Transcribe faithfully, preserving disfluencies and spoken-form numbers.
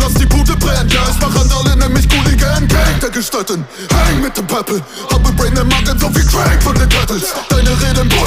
dass die Bude brennt. Ja, ich mach Randale, nenn mich Hooligan Gang der Gestalten. Hang mit dem Pöppel, habe Brain im Magen, so wie Crack von den Turtles. Deine Rede im Bull